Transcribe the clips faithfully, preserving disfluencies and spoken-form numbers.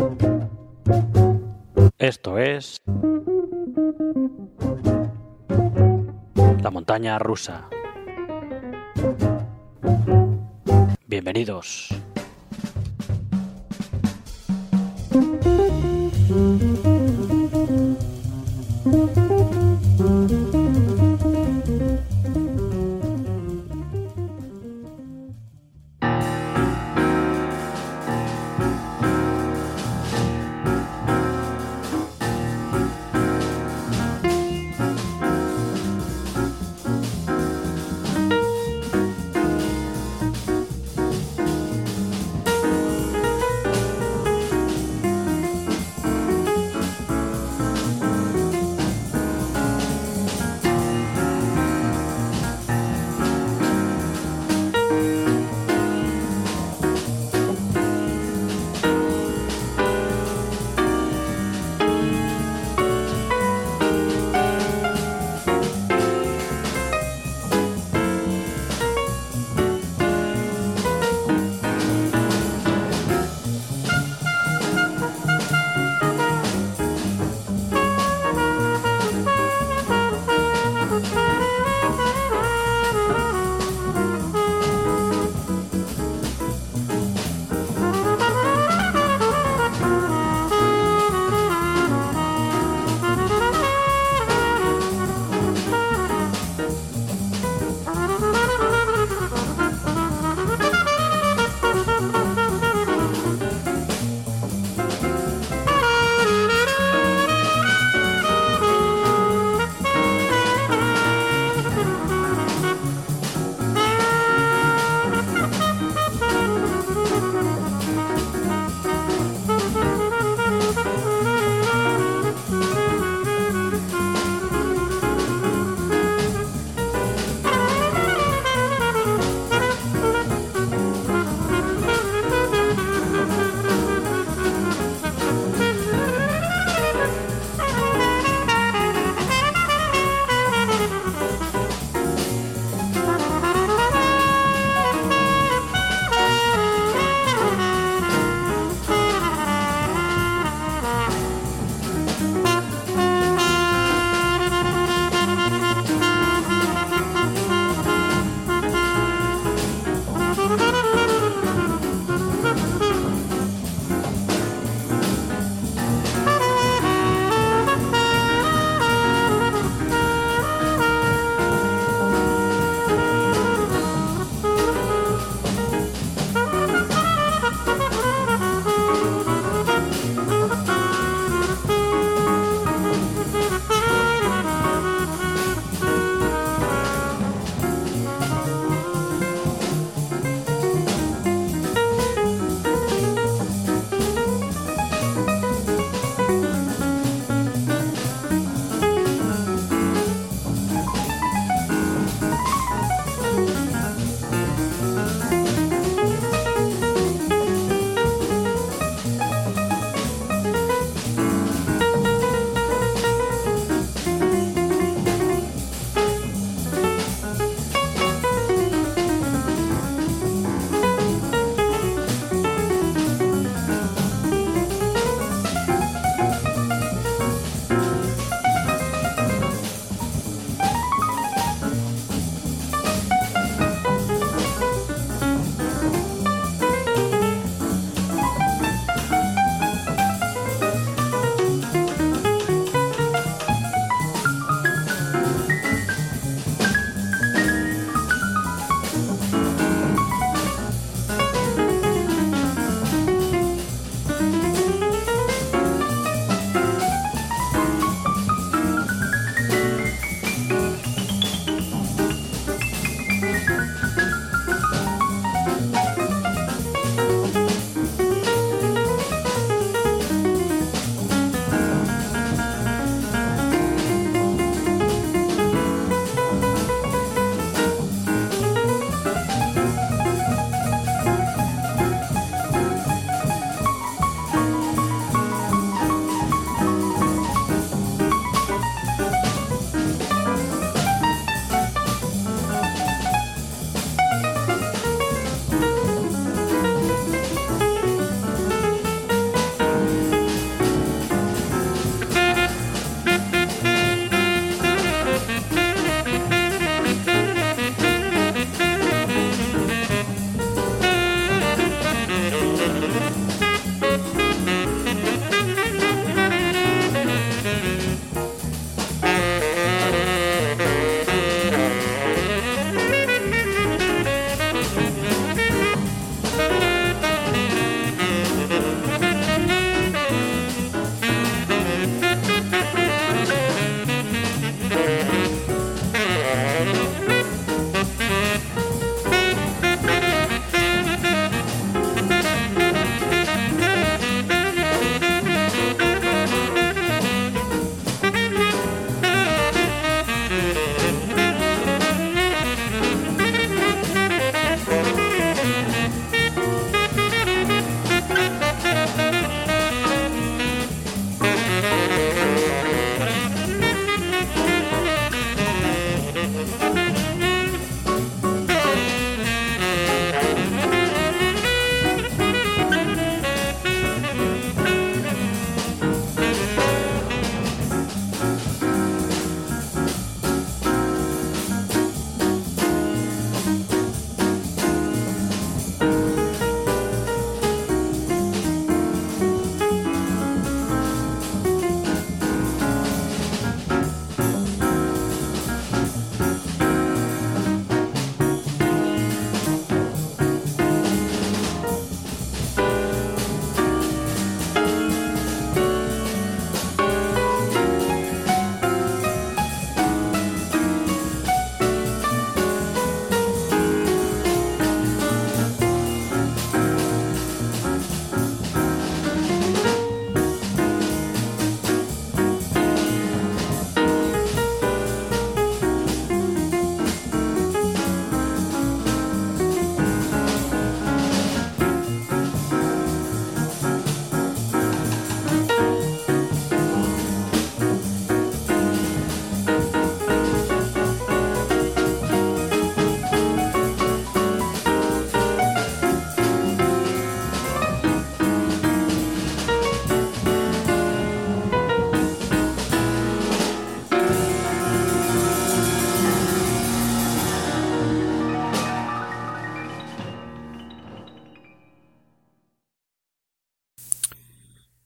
Esto es la montaña rusa. Bienvenidos.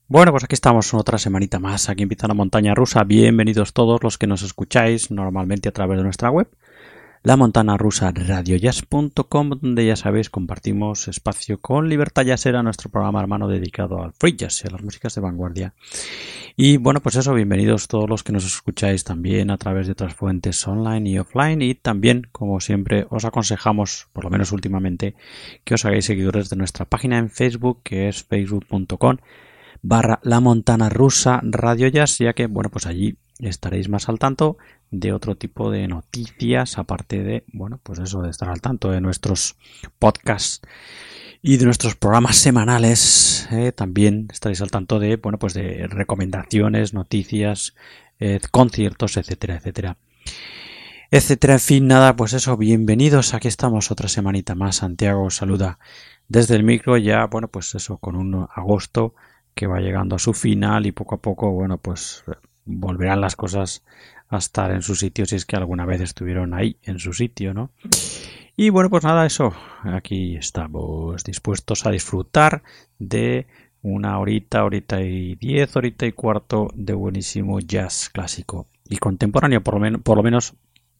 Bueno, pues aquí estamos otra semanita más, aquí empieza la montaña rusa. Bienvenidos todos los que nos escucháis normalmente a través de nuestra web, la montana rusa radio jazz punto com, donde ya sabéis compartimos espacio con Libertad Jazzera, nuestro programa hermano dedicado al free jazz y a las músicas de vanguardia. Y bueno, pues eso, bienvenidos todos los que nos escucháis también a través de otras fuentes online y offline, y también, como siempre, os aconsejamos, por lo menos últimamente, que os hagáis seguidores de nuestra página en Facebook, que es facebook punto com barra la montana rusa radio jazz, ya que, bueno, pues allí estaréis más al tanto de otro tipo de noticias, aparte de, bueno, pues eso, de estar al tanto de nuestros podcasts y de nuestros programas semanales. Eh, también estaréis al tanto de, bueno, pues de recomendaciones, noticias, eh, conciertos, etcétera, etcétera. Etcétera, en fin, nada, pues eso, bienvenidos, aquí estamos otra semanita más. Santiago os saluda desde el micro, ya, bueno, pues eso, con un agosto que va llegando a su final y poco a poco, bueno, pues volverán las cosas a estar en su sitio si es que alguna vez estuvieron ahí en su sitio, ¿no? Y bueno, pues nada, eso, aquí estamos dispuestos a disfrutar de una horita, horita y diez, horita y cuarto de buenísimo jazz clásico y contemporáneo, por lo menos, por lo menos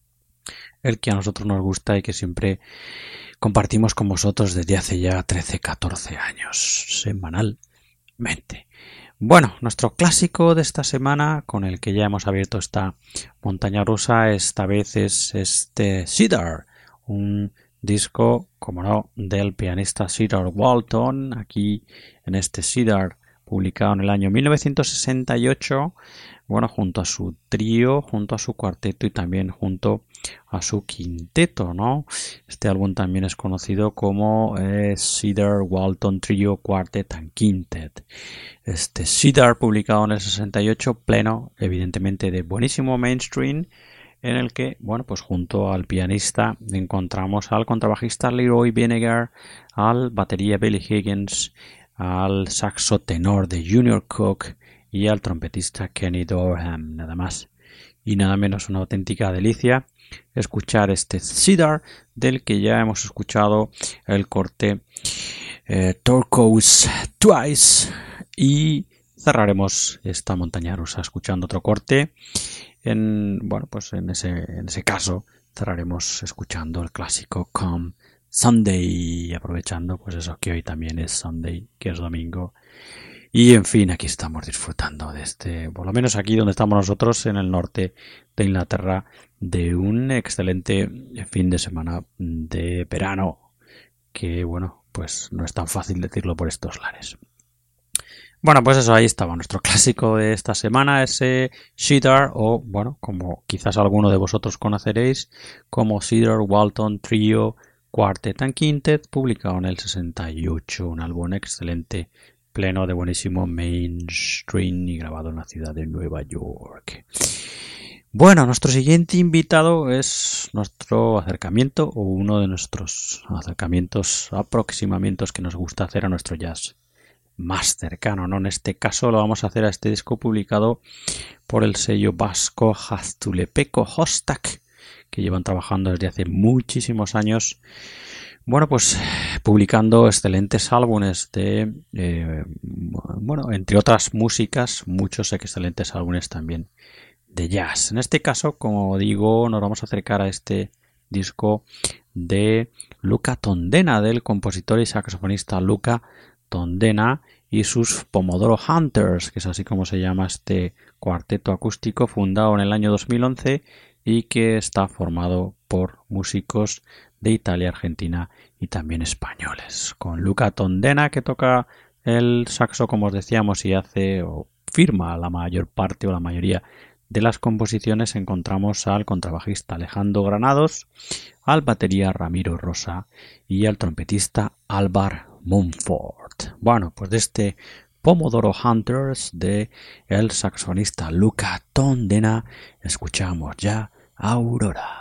el que a nosotros nos gusta y que siempre compartimos con vosotros desde hace ya trece, catorce años, semanal. Mente. Bueno, nuestro clásico de esta semana, con el que ya hemos abierto esta montaña rusa, esta vez es este Cedar, un disco, como no, del pianista Cedar Walton, aquí en este Cedar, publicado en el año mil novecientos sesenta y ocho, bueno, junto a su trío, junto a su cuarteto y también junto a su quinteto, ¿no? Este álbum también es conocido como eh, Cedar Walton Trio Quartet and Quintet. Este Cedar, publicado en el sesenta y ocho, pleno, evidentemente de buenísimo mainstream, en el que, bueno, pues junto al pianista encontramos al contrabajista Leroy Vinegar, al batería Billy Higgins, al saxo tenor de Junior Cook y al trompetista Kenny Dorham, nada más y nada menos. Una auténtica delicia escuchar este Cedar, del que ya hemos escuchado el corte eh, Turquoise Twice, y cerraremos esta montaña rusa escuchando otro corte. En, bueno, pues en ese, en ese caso cerraremos escuchando el clásico Come Sunday, aprovechando pues eso, que hoy también es Sunday, que es domingo. Y en fin, aquí estamos disfrutando de este, por lo menos aquí donde estamos nosotros, en el norte de Inglaterra, de un excelente fin de semana de verano, que bueno, pues no es tan fácil decirlo por estos lares. Bueno, pues eso, ahí estaba nuestro clásico de esta semana, ese Cedar, o bueno, como quizás alguno de vosotros conoceréis, como Cedar Walton Trio Quartet and Quintet, publicado en el sesenta y ocho, un álbum excelente, pleno de buenísimo mainstream y grabado en la ciudad de Nueva York. Bueno, nuestro siguiente invitado es nuestro acercamiento, o uno de nuestros acercamientos, aproximamientos que nos gusta hacer a nuestro jazz más cercano, ¿no? En este caso lo vamos a hacer a este disco publicado por el sello vasco Jaztulepeco Hostak, que llevan trabajando desde hace muchísimos años. Bueno, pues publicando excelentes álbumes de, eh, bueno, entre otras músicas, muchos excelentes álbumes también de jazz. En este caso, como digo, nos vamos a acercar a este disco de Luca Tondena, del compositor y saxofonista Luca Tondena y sus Pomodoro Hunters, que es así como se llama este cuarteto acústico, fundado en el año dos mil once y que está formado por músicos de Italia, Argentina y también españoles, con Luca Tondena, que toca el saxo, como os decíamos, y hace o firma la mayor parte o la mayoría de las composiciones. Encontramos al contrabajista Alejandro Granados, al batería Ramiro Rosa y al trompetista Álvar Mumford. Bueno, pues de este Pomodoro Hunters de el saxofonista Luca Tondena escuchamos ya Aurora.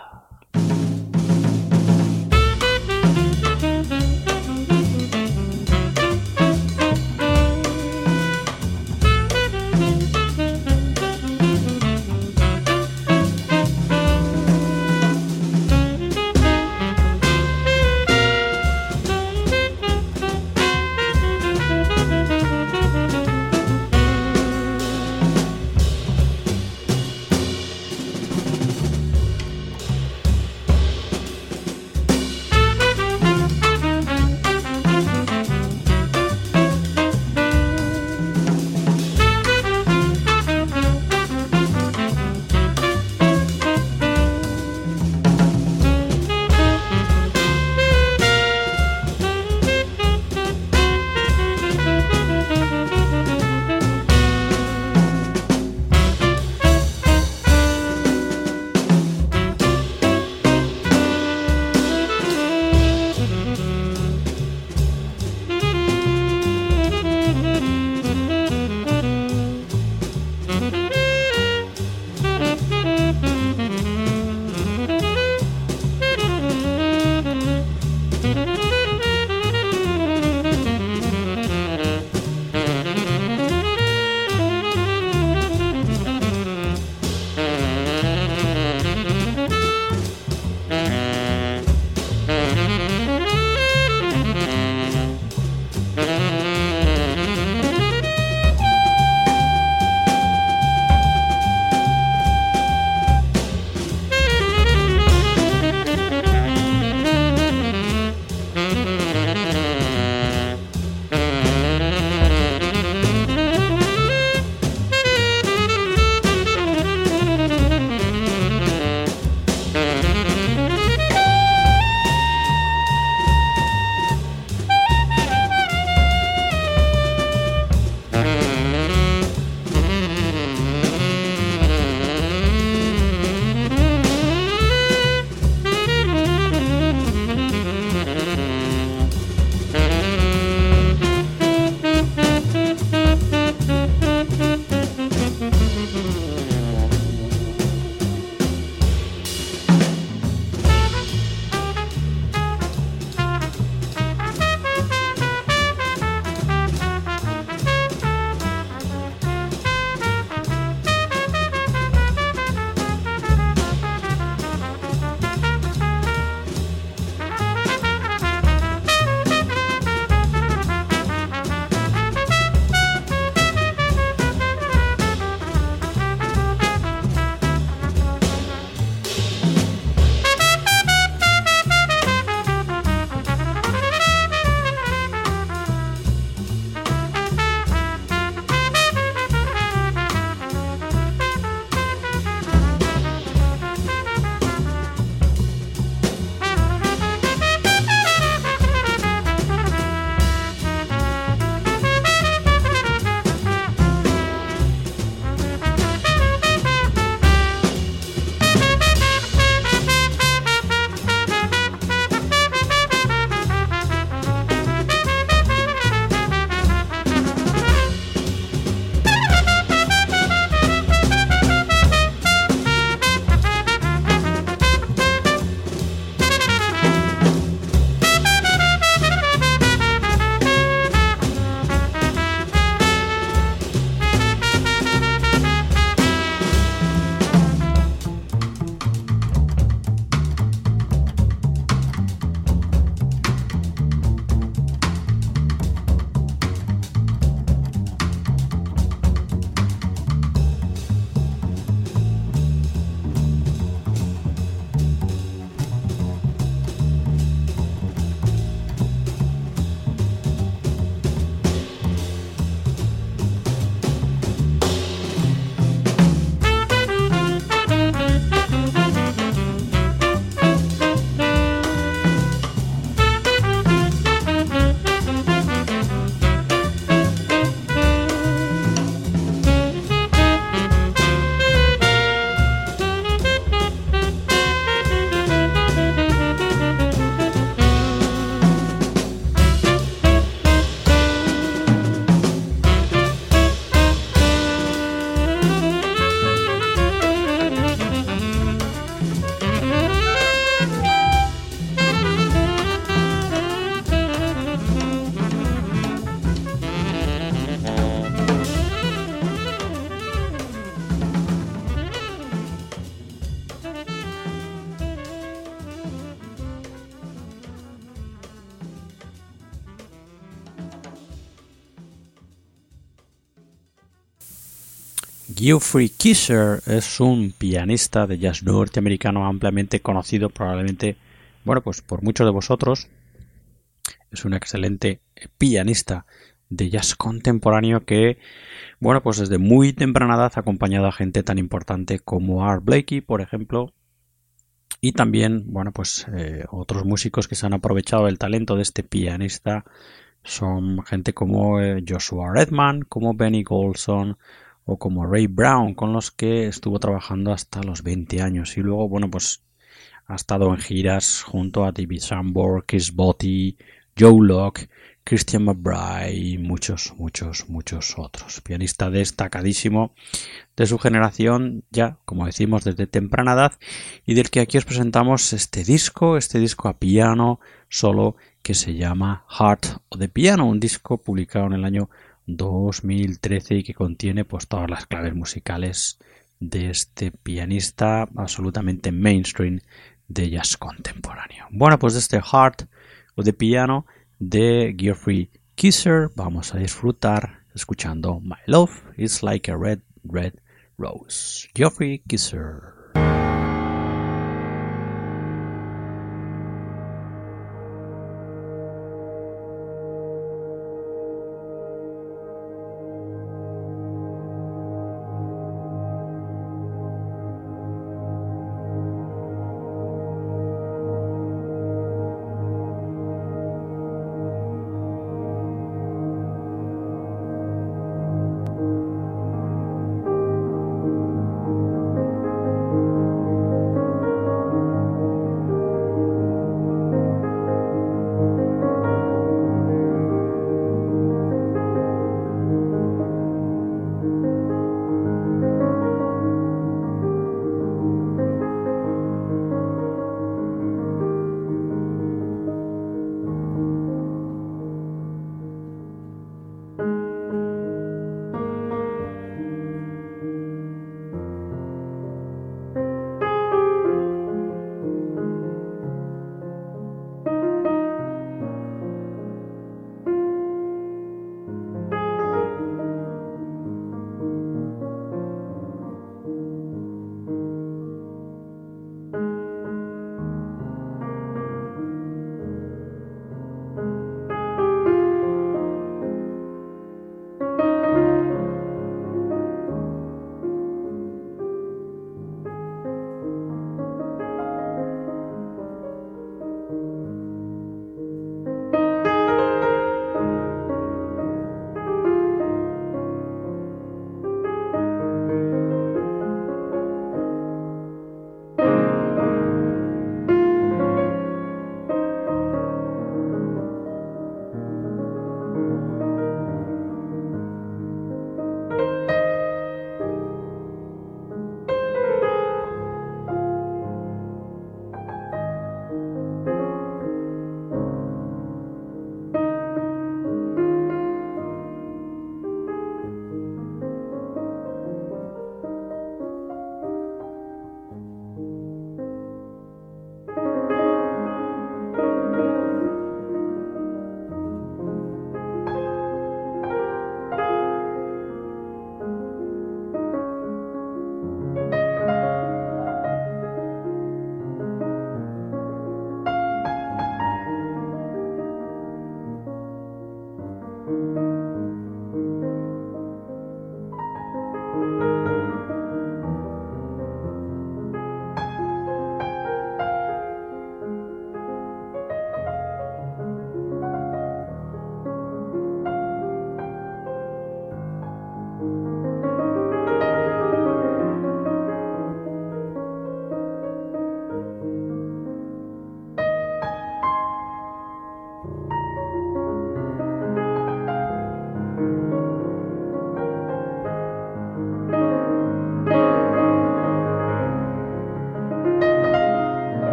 Geoffrey Kisser es un pianista de jazz norteamericano ampliamente conocido, probablemente, bueno, pues por muchos de vosotros. Es un excelente pianista de jazz contemporáneo que, bueno, pues desde muy temprana edad ha acompañado a gente tan importante como Art Blakey, por ejemplo, y también, bueno, pues eh, otros músicos que se han aprovechado del talento de este pianista son gente como eh, Joshua Redman, como Benny Golson o como Ray Brown, con los que estuvo trabajando hasta los veinte años. Y luego, bueno, pues ha estado en giras junto a David Sanborn, Chris Botti, Joe Locke, Christian McBride y muchos, muchos, muchos otros. Pianista destacadísimo de su generación, ya, como decimos, desde temprana edad, y del que aquí os presentamos este disco, este disco a piano solo que se llama Heart of the Piano, un disco publicado en el año dos mil trece y que contiene pues todas las claves musicales de este pianista absolutamente mainstream de jazz contemporáneo. Bueno, pues de este Heart of the Piano de Geoffrey Kisser vamos a disfrutar escuchando My Love is Like a Red, Red Rose. Geoffrey Kisser.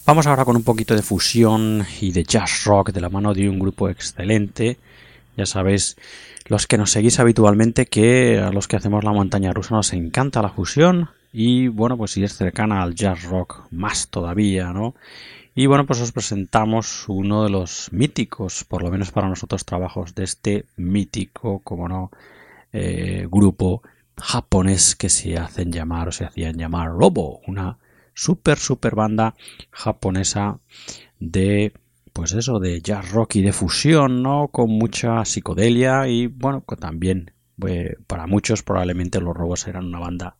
Vamos ahora con un poquito de fusión y de jazz rock de la mano de un grupo excelente. Ya sabéis, los que nos seguís habitualmente, que a los que hacemos la montaña rusa nos encanta la fusión y bueno, pues si es cercana al jazz rock más todavía, ¿no? Y bueno, pues os presentamos uno de los míticos, por lo menos para nosotros, trabajos de este mítico, como no, eh, grupo japonés que se hacen llamar o se hacían llamar Robo, una super super banda japonesa de, pues eso, de jazz rock y de fusión, ¿no? Con mucha psicodelia y bueno, también eh, para muchos probablemente los Robos eran una banda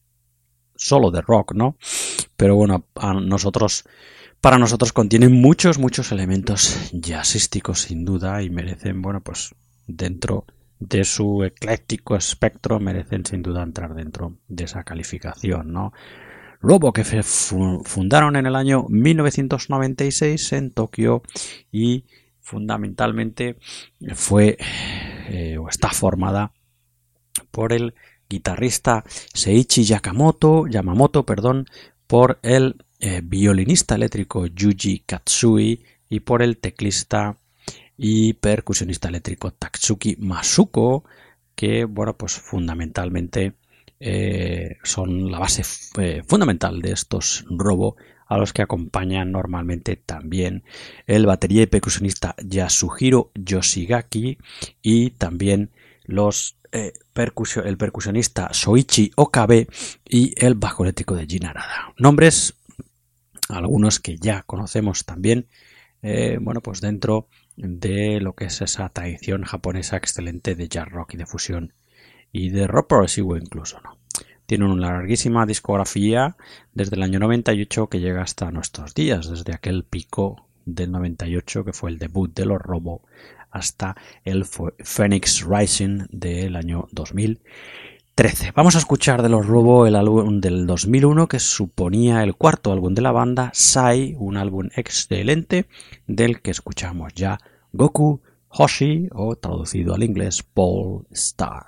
solo de rock, ¿no? Pero bueno, a nosotros, para nosotros contienen muchos, muchos elementos jazzísticos sin duda y merecen, bueno, pues dentro de su ecléctico espectro merecen sin duda entrar dentro de esa calificación, ¿no? Robo, que fundaron en el año mil novecientos noventa y seis en Tokio y fundamentalmente fue eh, o está formada por el guitarrista Seiichi Yamamoto, Yamamoto, perdón, por el eh, violinista eléctrico Yuji Katsui y por el teclista y percusionista eléctrico Tatsuki Masuko, que bueno, pues fundamentalmente eh, son la base eh, fundamental de estos Robo, a los que acompañan normalmente también el batería y percusionista Yasuhiro Yoshigaki y también los eh, percusio, el percusionista Soichi Okabe y el bajo eléctrico de Jin Harada. Nombres, algunos que ya conocemos también, eh, bueno, pues dentro de lo que es esa tradición japonesa excelente de jazz rock y de fusión y de rock progresivo incluso, ¿no? Tienen una larguísima discografía desde el año noventa y ocho que llega hasta nuestros días, desde aquel pico del noventa y ocho que fue el debut de los Robo hasta el Phoenix Rising del año dos mil trece. Vamos a escuchar de los Robo el álbum del dos mil uno que suponía el cuarto álbum de la banda, Sai, un álbum excelente del que escuchamos ya Goku Hoshi, o traducido al inglés Pole Star.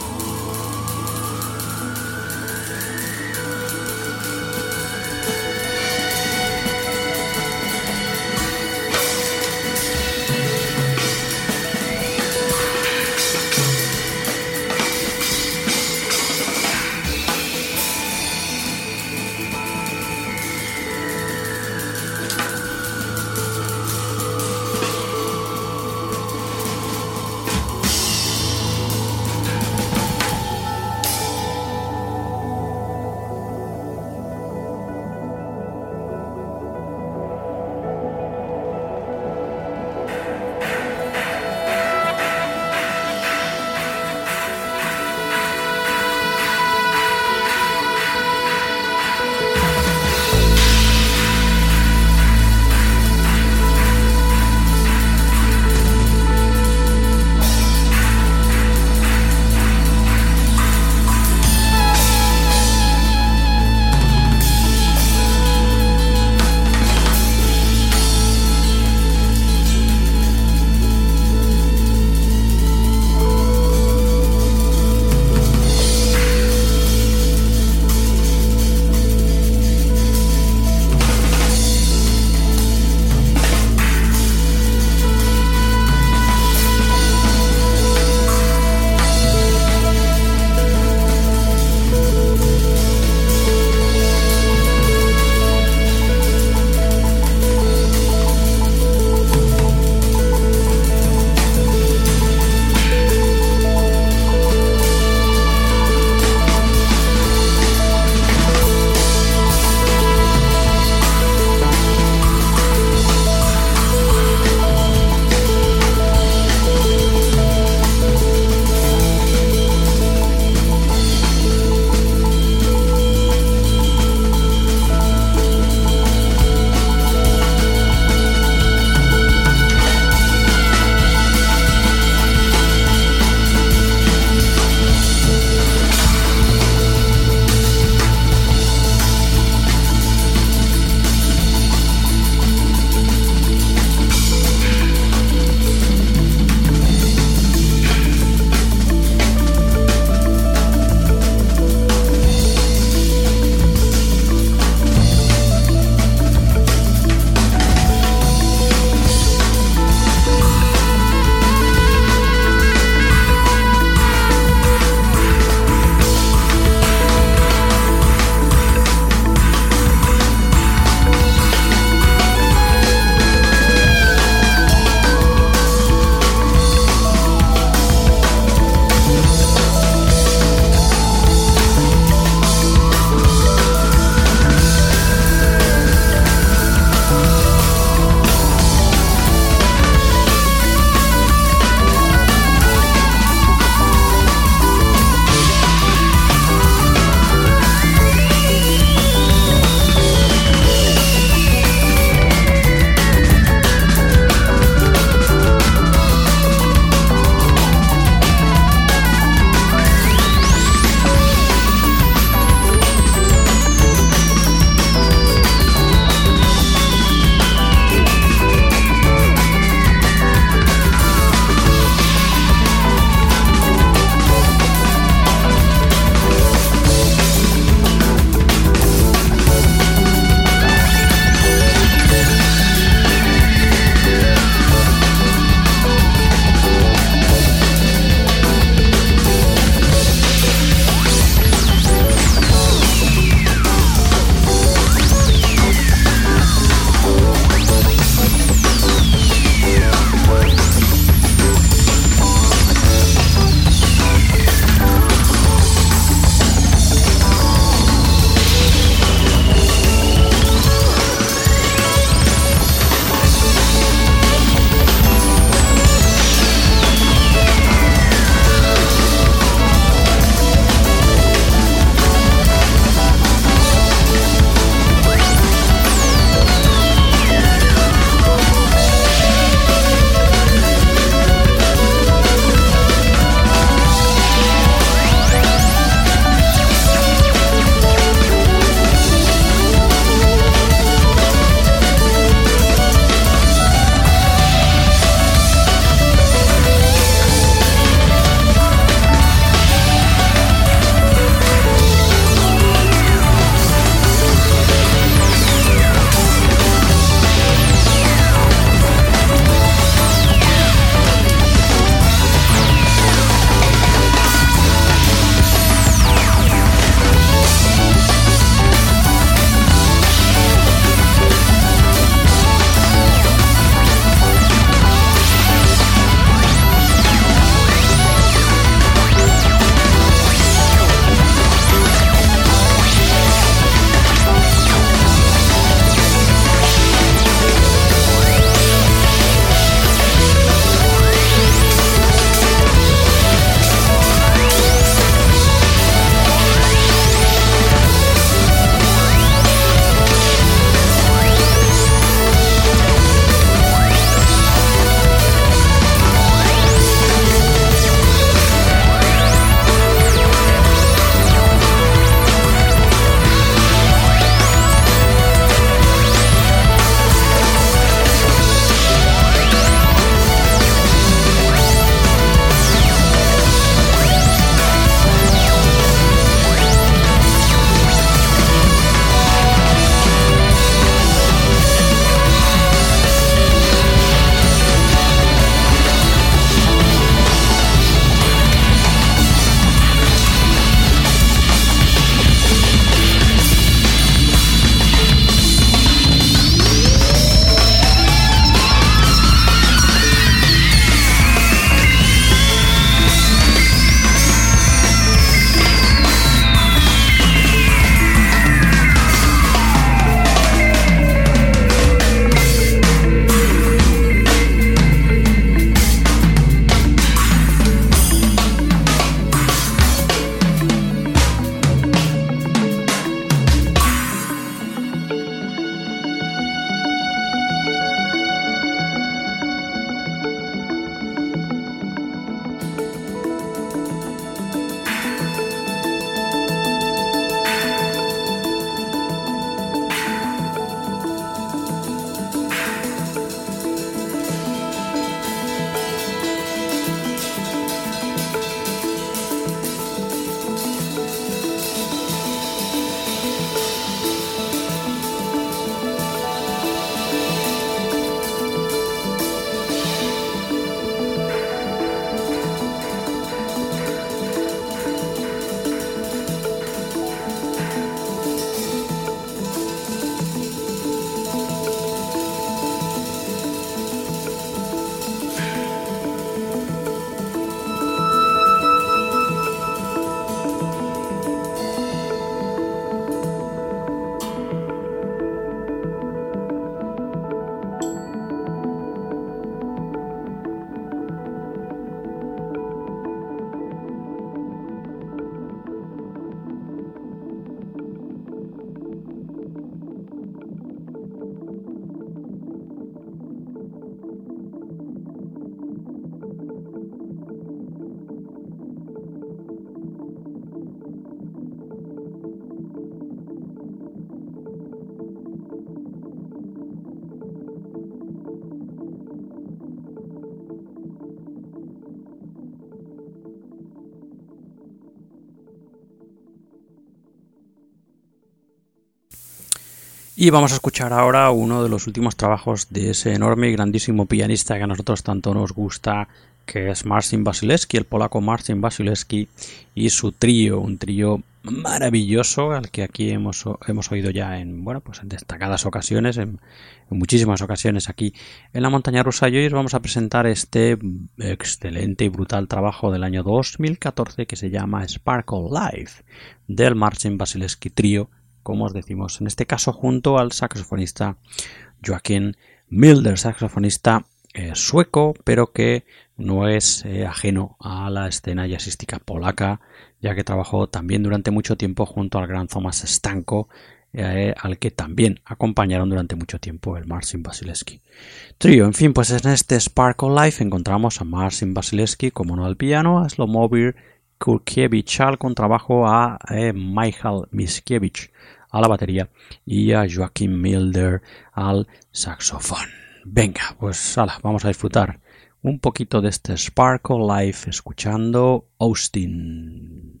Y vamos a escuchar ahora uno de los últimos trabajos de ese enorme y grandísimo pianista que a nosotros tanto nos gusta, que es Marcin Wasilewski, el polaco Marcin Wasilewski y su trío, un trío maravilloso al que aquí hemos, hemos oído ya en, bueno, pues en destacadas ocasiones, en, en muchísimas ocasiones aquí en La Montaña Rusa, y hoy os vamos a presentar este excelente y brutal trabajo del año dos mil catorce que se llama Sparkle Live, del Marcin Wasilewski trío, como os decimos, en este caso junto al saxofonista Joaquín Milder, saxofonista eh, sueco, pero que no es eh, ajeno a la escena jazzística polaca, ya que trabajó también durante mucho tiempo junto al gran Thomas Stanko, eh, al que también acompañaron durante mucho tiempo el Marcin Wasilewski trío. En fin, pues en este Sparkle Live encontramos a Marcin Wasilewski, como no al piano, a Slomobir Kurkiewicz al contrabajo, a eh, Michał Mickiewicz a la batería y a Joaquín Milder al saxofón. Venga, pues ala, vamos a disfrutar un poquito de este Sparkle Live escuchando Austin.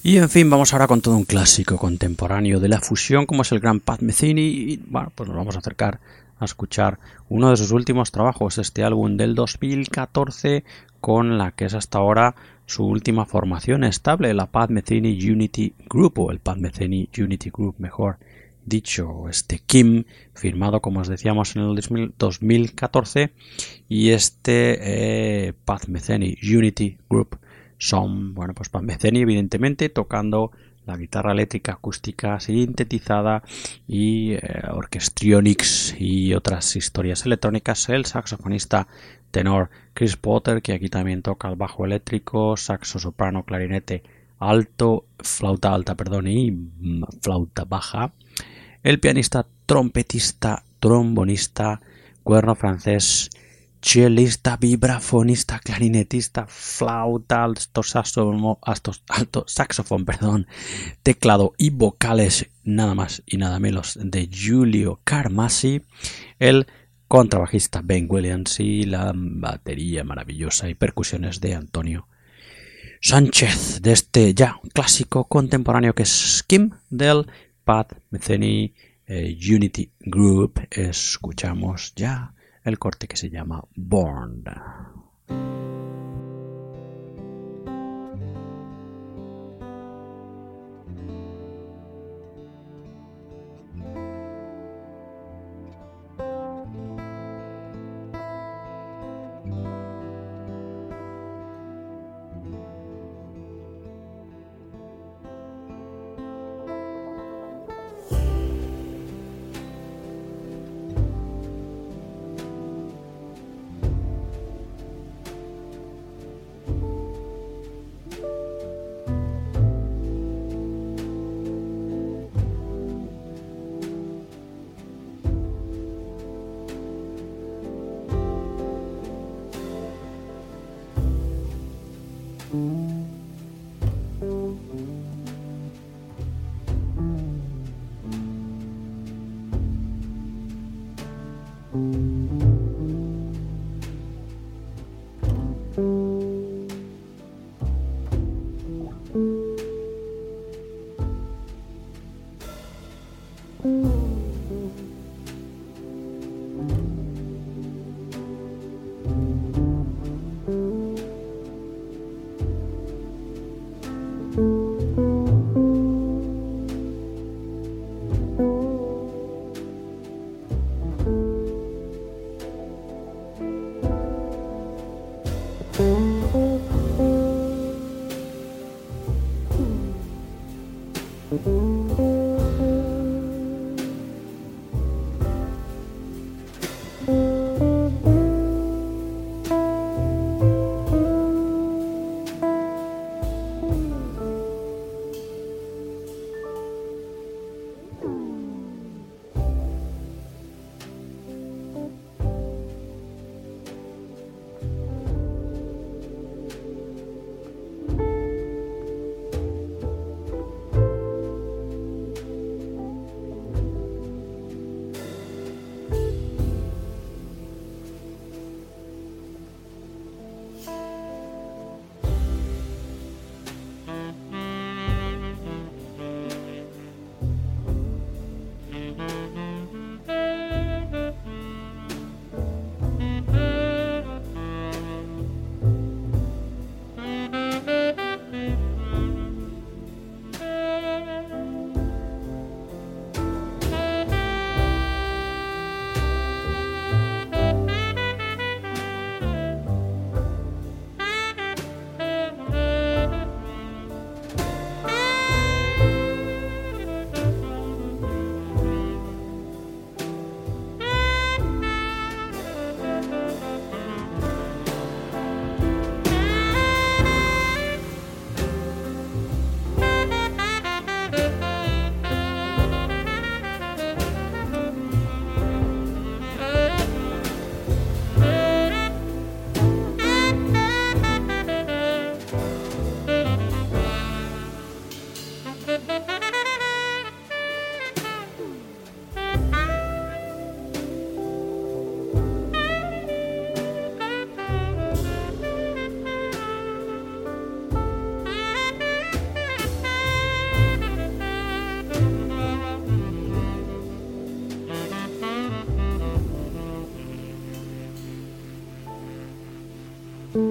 Y en fin, vamos ahora con todo un clásico contemporáneo de la fusión como es el gran Pat Metheny y bueno, pues nos vamos a acercar a escuchar uno de sus últimos trabajos, este álbum del dos mil catorce con la que es hasta ahora su última formación estable, la Pat Metheny Unity Group o el Pat Metheny Unity Group, mejor dicho, este Kim, firmado como os decíamos en el dos mil catorce, y este eh, Pat Metheny Unity Group son, bueno, pues Pat Metheny evidentemente tocando la guitarra eléctrica acústica sintetizada y eh, orchestrionics y otras historias electrónicas, el saxofonista tenor Chris Potter, que aquí también toca el bajo eléctrico, saxo soprano, clarinete alto, flauta alta, perdón, y flauta baja, el pianista, trompetista, trombonista, cuerno francés, chelista, vibrafonista, clarinetista, flauta, alto saxofón, alto saxofón, perdón, teclado y vocales, nada más y nada menos de Giulio Carmasi, el contrabajista Ben Williams y la batería maravillosa y percusiones de Antonio Sánchez, de este ya clásico contemporáneo que es Kim del Pat Metheny eh, Unity Group. Escuchamos ya el corte que se llama Born.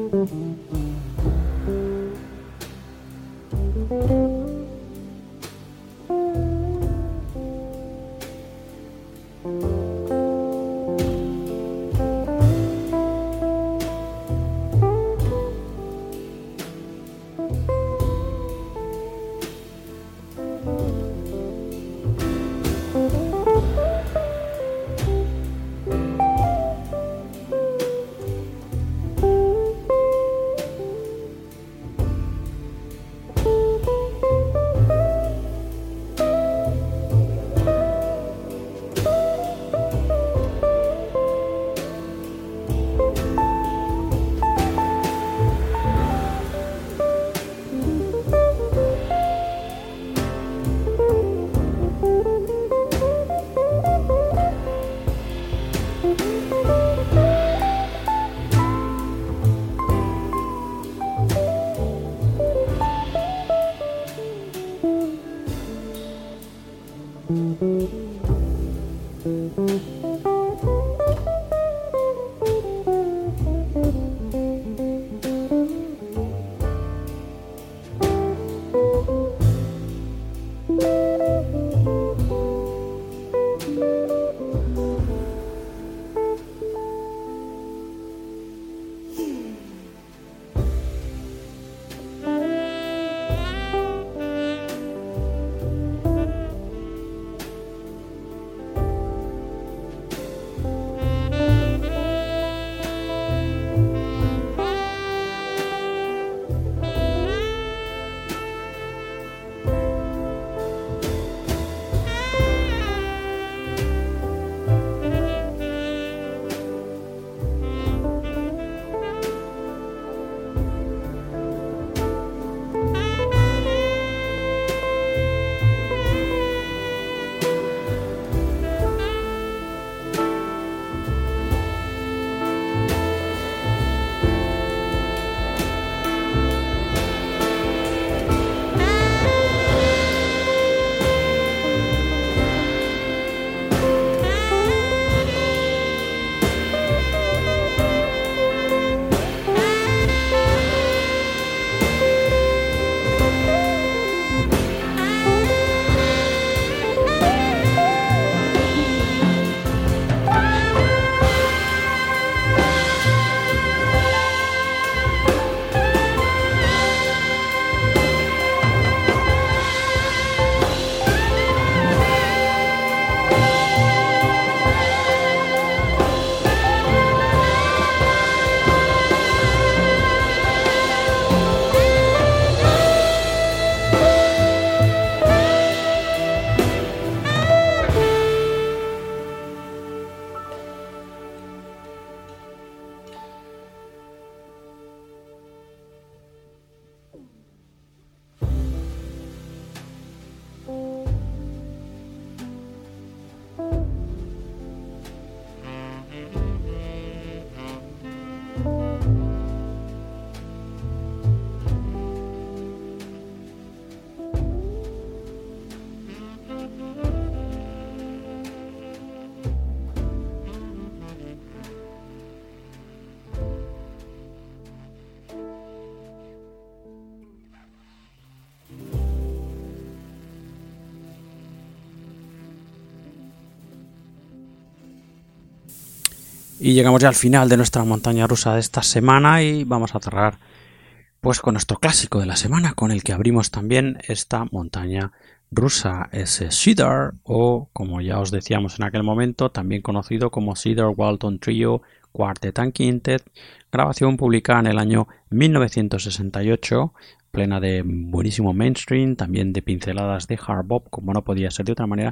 Y llegamos ya al final de nuestra montaña rusa de esta semana y vamos a cerrar pues con nuestro clásico de la semana, con el que abrimos también esta montaña rusa, ese Cedar, o como ya os decíamos en aquel momento, también conocido como Cedar Walton Trio Quartet and Quintet, grabación publicada en el año mil novecientos sesenta y ocho, plena de buenísimo mainstream, también de pinceladas de hard bop, como no podía ser de otra manera,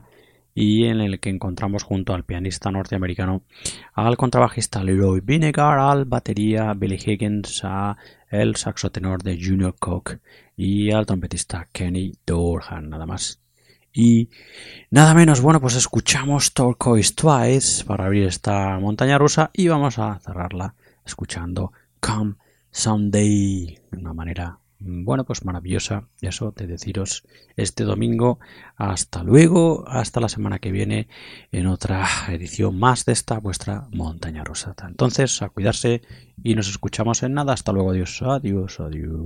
y en el que encontramos junto al pianista norteamericano, al contrabajista Leroy Vinegar, al batería Billy Higgins, a el saxotenor de Junior Cook y al trompetista Kenny Dorhan, nada más y nada menos. Bueno, pues escuchamos Turquoise Twice para abrir esta montaña rusa y vamos a cerrarla escuchando Come Someday, de una manera bueno, pues maravillosa, eso de deciros este domingo. Hasta luego, hasta la semana que viene en otra edición más de esta vuestra montaña rusa. Entonces, a cuidarse y nos escuchamos en nada. Hasta luego, adiós, adiós, adiós.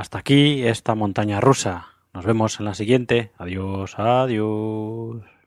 hasta aquí esta montaña rusa. Nos vemos en la siguiente. Adiós, adiós.